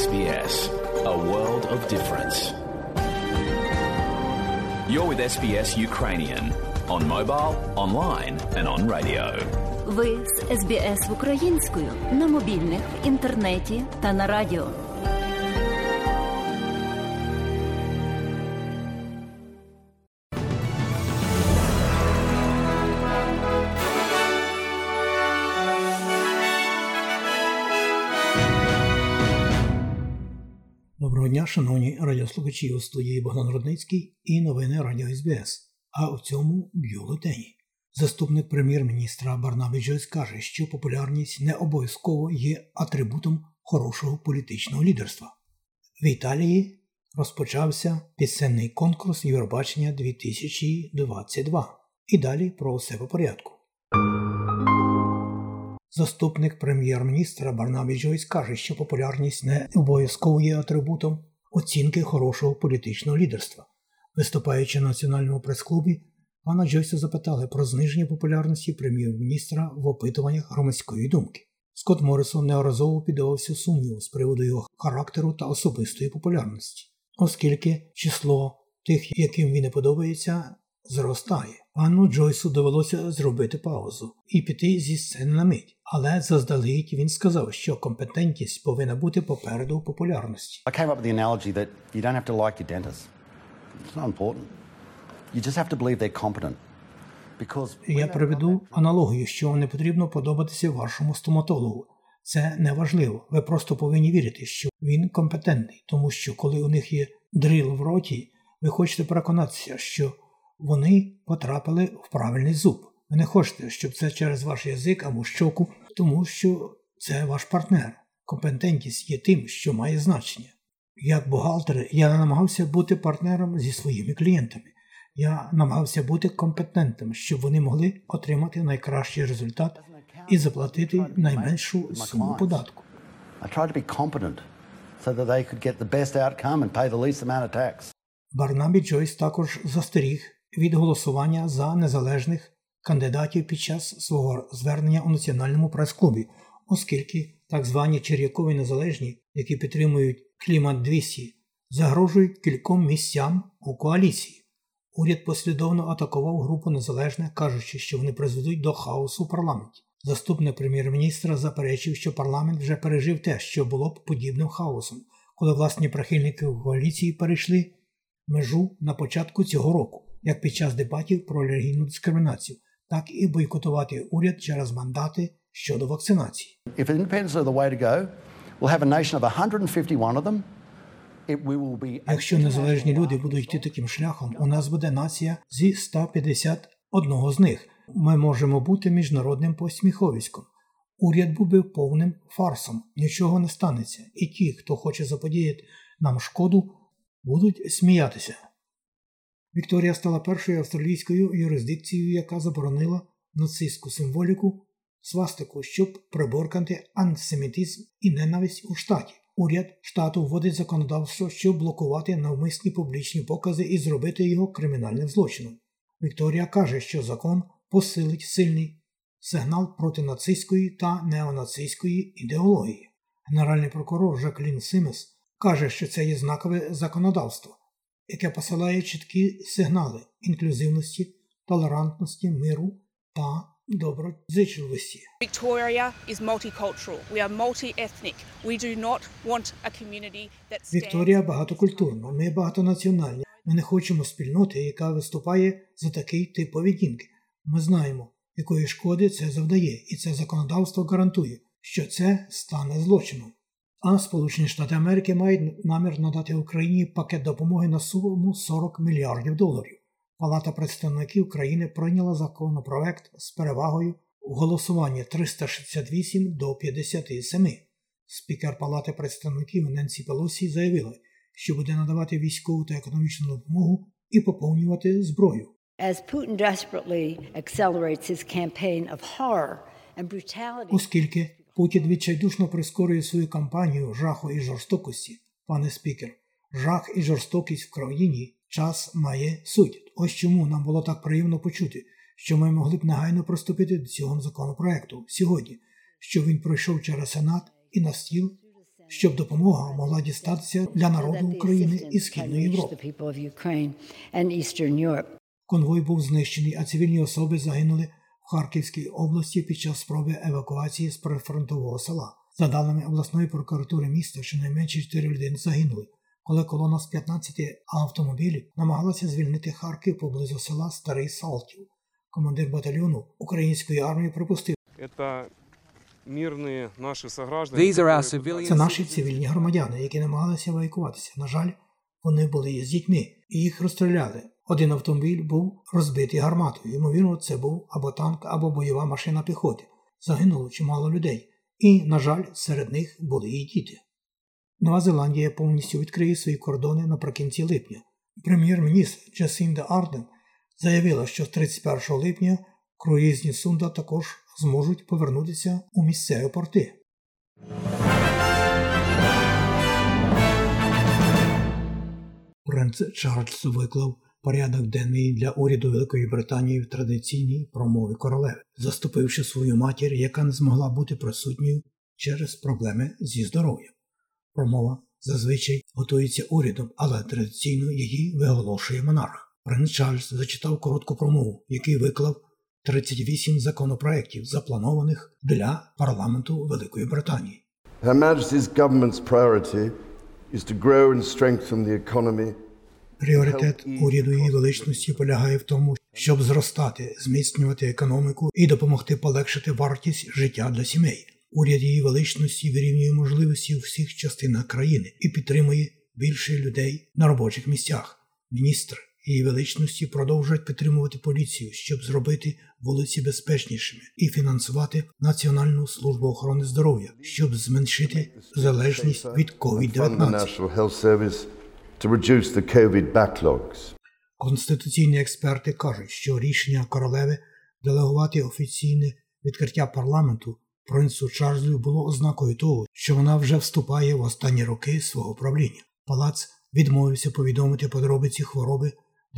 SBS, a world of difference. You're with SBS Ukrainian on mobile, online and on radio. Ви з SBS українською на мобільних, інтернеті та на радіо. Доброго дня, шановні радіослухачі, у студії Богдан Рудницький і новини Радіо СБС. А у цьому бюлетені. Заступник прем'єр-міністра Барнабі Джойс каже, що популярність не обов'язково є атрибутом хорошого політичного лідерства. В Італії розпочався пісенний конкурс Євробачення 2022. І далі про все по порядку. Заступник прем'єр-міністра Барнабі Джойс каже, що популярність не обов'язково є атрибутом оцінки хорошого політичного лідерства. Виступаючи на Національному прес-клубі, пана Джойса запитали про зниження популярності прем'єр-міністра в опитуваннях громадської думки. Скотт Моррисон неодноразово піддавався сумніву з приводу його характеру та особистої популярності, оскільки число тих, яким він не подобається, зростає. Пану Джойсу довелося зробити паузу і піти зі сцени на мить. Але заздалегідь він сказав, що компетентність повинна бути попереду популярності. I came up with the analogy that you don't have to like your dentist. It's not important. You just have to believe they're competent. Я приведу аналогію, що не потрібно подобатися вашому стоматологу. Це не важливо. Ви просто повинні вірити, що він компетентний, тому що коли у них є дріл в роті, ви хочете переконатися, що вони потрапили в правильний зуб. Ви не хочете, щоб це через ваш язик або щоку, тому що це ваш партнер. Компетентність є тим, що має значення. Як бухгалтер, я не намагався бути партнером зі своїми клієнтами. Я намагався бути компетентним, щоб вони могли отримати найкращий результат і заплатити найменшу суму податку. Барнабі Джойс також застеріг від голосування за незалежних кандидатів під час свого звернення у Національному прес-клубі, оскільки так звані черв'якові незалежні, які підтримують клімат 200, загрожують кільком місцям у коаліції. Уряд послідовно атакував групу незалежних, кажучи, що вони призведуть до хаосу в парламенті. Заступник прем'єр-міністра заперечив, що парламент вже пережив те, що було б подібним хаосом, коли власні прихильники коаліції перейшли межу на початку цього року, як під час дебатів про релігійну дискримінацію, так і бойкотувати уряд через мандати щодо вакцинації. Якщо незалежні люди будуть йти таким шляхом, у нас буде нація зі 151 з них. Ми можемо бути міжнародним посміховиськом. Уряд буде повним фарсом, нічого не станеться. І ті, хто хоче заподіяти нам шкоду, будуть сміятися. Вікторія стала першою австралійською юрисдикцією, яка заборонила нацистську символіку, свастику, щоб приборкати антисемітизм і ненависть у штаті. Уряд штату вводить законодавство, щоб блокувати навмисні публічні покази і зробити його кримінальним злочином. Вікторія каже, що закон посилить сильний сигнал проти нацистської та неонацистської ідеології. Генеральний прокурор Жаклін Симмес каже, що це є знакове законодавство, яке посилає чіткі сигнали інклюзивності, толерантності, миру та доброзичливості. Вікторія багатокультурна, ми багатонаціональні. Ми не хочемо спільноти, яка виступає за такий тип поведінки. Ми знаємо, якої шкоди це завдає, і це законодавство гарантує, що це стане злочином. А Сполучені Штати Америки мають намір надати Україні пакет допомоги на суму $40 мільярдів. Палата представників країни прийняла законопроект з перевагою у голосуванні 368 до 57. Спікер Палати представників Ненсі Пелосі заявила, що буде надавати військову та економічну допомогу і поповнювати зброю. Оскільки Путін відчайдушно прискорює свою кампанію жаху і жорстокості, пане спікер, жах і жорстокість в країні час має суть. Ось чому нам було так приємно почути, що ми могли б негайно приступити до цього законопроекту сьогодні, що він пройшов через Сенат і на стіл щоб допомога могла дістатися для народу України і Східної Європи. Конвой був знищений, а цивільні особи загинули в Харківській області під час спроби евакуації з прифронтового села. За даними обласної прокуратури міста, щонайменше 4 людини загинули, коли колона з 15 автомобілів намагалася звільнити Харків поблизу села Старий Салтів. Командир батальйону української армії припустив: Це наші цивільні громадяни, які намагалися евакуватися. На жаль, вони були з дітьми, і їх розстріляли. Один автомобіль був розбитий гарматою. Ймовірно, це був або танк, або бойова машина піхоти. Загинуло чимало людей. І, на жаль, серед них були і діти. Нова Зеландія повністю відкриє свої кордони наприкінці липня. Прем'єр-міністр Джасінда Арден заявила, що з 31 липня круїзні судна також зможуть повернутися у місцеві порти. Принц Чарльз виклав порядок денний для уряду Великої Британії в традиційній промові королеви, заступивши свою матір, яка не змогла бути присутньою через проблеми зі здоров'ям. Промова зазвичай готується урядом, але традиційно її виголошує монарх. Принц Чарльз зачитав коротку промову, який виклав 38 законопроєктів, запланованих для парламенту Великої Британії. Her Majesty's government's priority is to grow and strengthen the economy. Пріоритет уряду її величності полягає в тому, щоб зростати, зміцнювати економіку і допомогти полегшити вартість життя для сімей. Уряд її величності вирівнює можливості у всіх частинах країни і підтримує більше людей на робочих місцях. Міністр її величності продовжують підтримувати поліцію, щоб зробити вулиці безпечнішими і фінансувати Національну службу охорони здоров'я, щоб зменшити залежність від COVID-19. Конституційні експерти кажуть, що рішення королеви делегувати офіційне відкриття парламенту принцу Чарльзу було ознакою того, що вона вже вступає в останні роки свого правління. Палац відмовився повідомити подробиці хвороби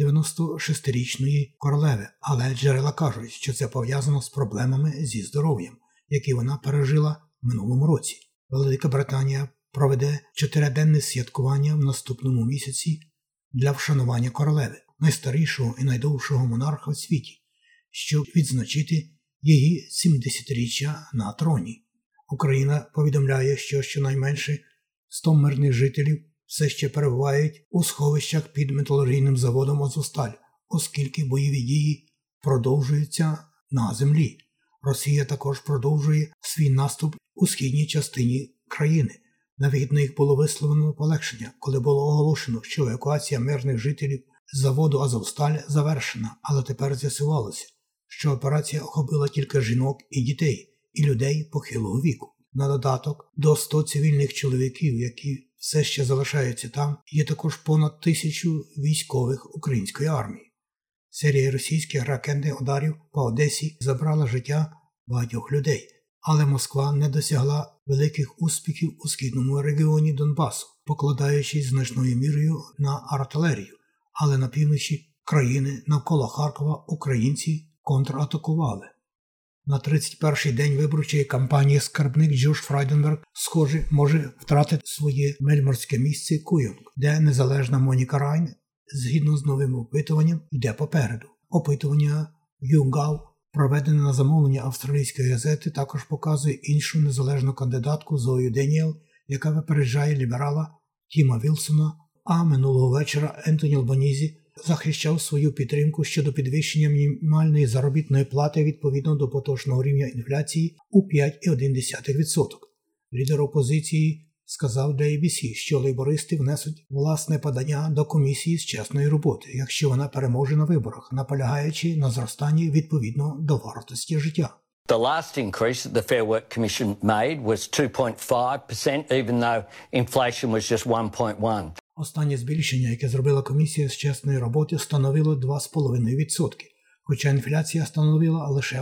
96-річної королеви, але джерела кажуть, що це пов'язано з проблемами зі здоров'ям, які вона пережила в минулому році. Велика Британія проведе 4-денне святкування в наступному місяці для вшанування королеви, найстарішого і найдовшого монарха в світі, щоб відзначити її 70-річчя на троні. Україна повідомляє, що щонайменше 100 мирних жителів все ще перебувають у сховищах під металургійним заводом «Азовсталь», оскільки бойові дії продовжуються на землі. Росія також продовжує свій наступ у східній частині країни. На вихідних було висловлено полегшення, коли було оголошено, що евакуація мирних жителів з заводу «Азовсталь» завершена, але тепер з'ясувалося, що операція охопила тільки жінок і дітей, і людей похилого віку. На додаток до 100 цивільних чоловіків, які все ще залишаються там, є також понад 1000 військових української армії. Серія російських ракетних ударів по Одесі забрала життя багатьох людей, але Москва не досягла великих успіхів у східному регіоні Донбасу, покладаючись значною мірою на артилерію, але на півночі країни навколо Харкова українці контратакували. На 31-й день виборчої кампанії скарбник Джош Фрайденберг, схоже, може втратити своє мельморське місце Куйонг, де незалежна Моніка Райн, згідно з новим опитуванням, йде попереду. Опитування YouGov, проведене на замовлення австралійської газети, також показує іншу незалежну кандидатку Зою Деніел, яка випереджає ліберала Тіма Вілсона, а минулого вечора Ентоні Албанізі захищав свою підтримку щодо підвищення мінімальної заробітної плати відповідно до поточного рівня інфляції у 5,1%. Лідер опозиції сказав для ABC, що лейбористи внесуть власне подання до комісії з чесної роботи, якщо вона переможе на виборах, наполягаючи на зростанні відповідно до вартості життя. The last increase that the Fair Work Commission made was 2.5%, even though inflation was just 1.1%. Останнє збільшення, яке зробила комісія з чесної роботи, становило 2,5%, хоча інфляція становила лише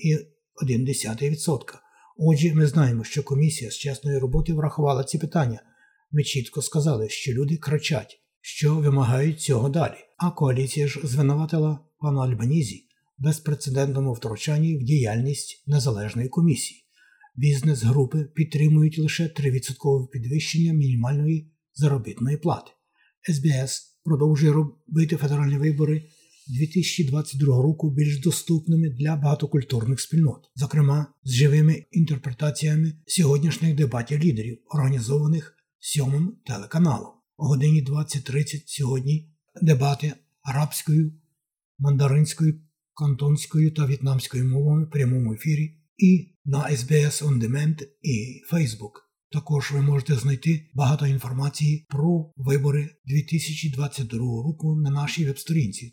1,1%. Отже, ми знаємо, що комісія з чесної роботи врахувала ці питання. Ми чітко сказали, що люди кричать, що вимагають цього далі. А коаліція ж звинуватила пана Альбанізі в безпрецедентному втручанні в діяльність незалежної комісії. Бізнес-групи підтримують лише 3% підвищення мінімальної заробітної плати. СБС продовжує робити федеральні вибори 2022 року більш доступними для багатокультурних спільнот, зокрема з живими інтерпретаціями сьогоднішніх дебатів лідерів, організованих 7-м телеканалом. О годині 20:30 сьогодні дебати арабською, мандаринською, кантонською та в'єтнамською мовами в прямому ефірі і на SBS On Demand і Facebook. Також ви можете знайти багато інформації про вибори 2022 року на нашій веб-сторінці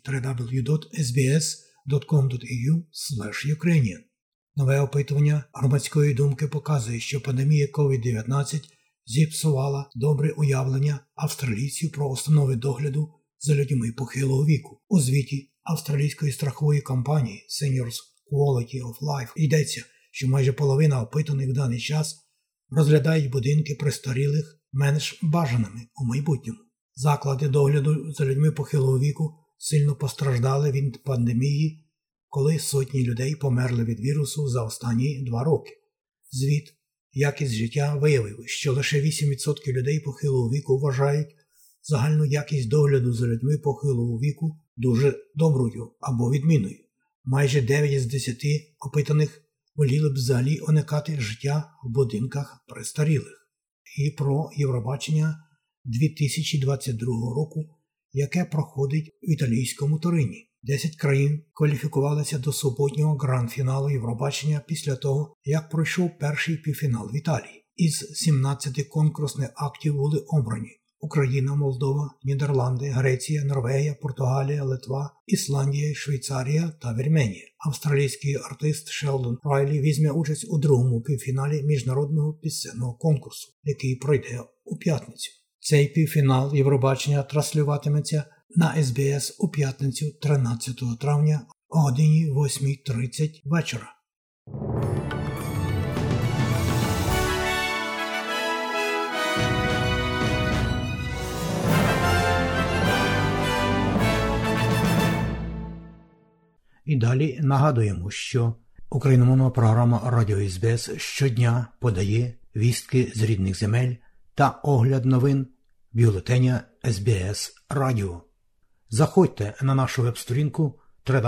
www.sbs.com.au/Ukrainian. Нове опитування громадської думки показує, що пандемія COVID-19 зіпсувала добре уявлення австралійців про установи догляду за людьми похилого віку. У звіті австралійської страхової компанії Seniors Quality of Life йдеться, що майже половина опитаних в даний час розглядають будинки престарілих менш бажаними у майбутньому. Заклади догляду за людьми похилого віку сильно постраждали від пандемії, коли сотні людей померли від вірусу за останні 2 роки. Звіт «Якість життя» виявив, що лише 8% людей похилого віку вважають загальну якість догляду за людьми похилого віку дуже доброю або відмінною. Майже 9 з 10 опитаних воліли б взагалі уникати життя в будинках престарілих. І про Євробачення 2022 року, яке проходить в італійському Торині. 10 країн кваліфікувалися до суботнього гранд-фіналу Євробачення після того, як пройшов перший півфінал в Італії. Із 17 конкурсних актів були обрані Україна, Молдова, Нідерланди, Греція, Норвегія, Португалія, Литва, Ісландія, Швейцарія та Вірменія. Австралійський артист Шелдон Райлі візьме участь у другому півфіналі міжнародного пісенного конкурсу, який пройде у п'ятницю. Цей півфінал Євробачення транслюватиметься на СБС у п'ятницю 13 травня о годині 8:30 вечора. І далі нагадуємо, що україномовна програма Радіо СБС щодня подає вістки з рідних земель та огляд новин бюлетеня СБС Радіо. Заходьте на нашу веб-сторінку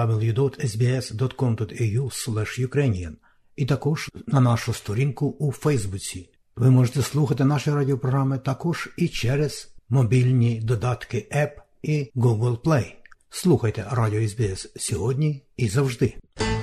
www.sbs.com.au/Ukrainian і також на нашу сторінку у Фейсбуці. Ви можете слухати наші радіопрограми також і через мобільні додатки App і Google Play. Слухайте Радіо СБС сьогодні і завжди.